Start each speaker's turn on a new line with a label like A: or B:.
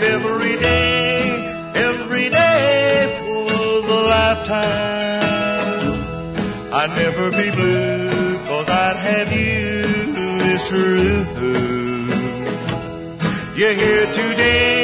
A: every day for the lifetime. I'd never be blue, 'cause I'd have you, it's true. You're here today,